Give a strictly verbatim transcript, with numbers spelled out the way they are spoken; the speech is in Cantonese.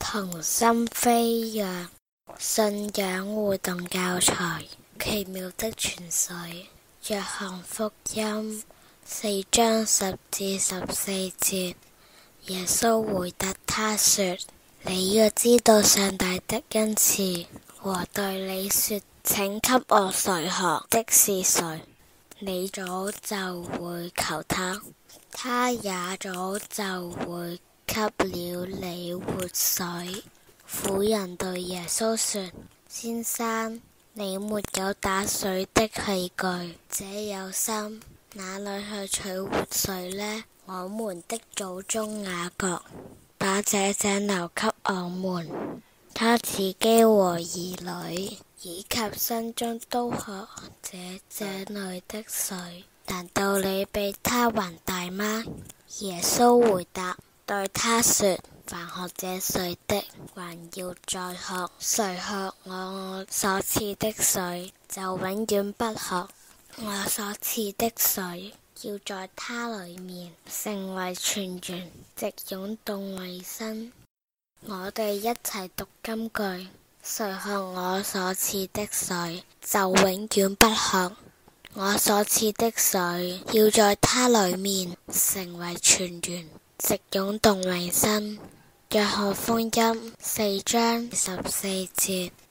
同心飛躍信仰互動教材，奇妙的泉水。約翰福音四章十至十四節，耶穌回答他說：你要知道上帝的恩賜和對你說請給我水喝的是誰，你早就會求他，他也早就會給了你活水。婦人對耶穌說：先生，你沒有打水的器具，這有心，哪裏去取活水呢？我們的祖宗雅各把這井留給我們，他自己和兒女以及心中都喝這井裏的水。難道你比他還大嗎？耶穌回答對他說：凡喝這水的，還要再喝；誰喝我所賜的水，就永遠不渴。我所賜的水，要在他裏面成為泉源，直湧動永生。我哋一齊讀金句：誰喝我所賜的水，就永遠不渴。我所賜的水，要在他裏面成為泉源，直湧動永生。約翰福音四章十四節，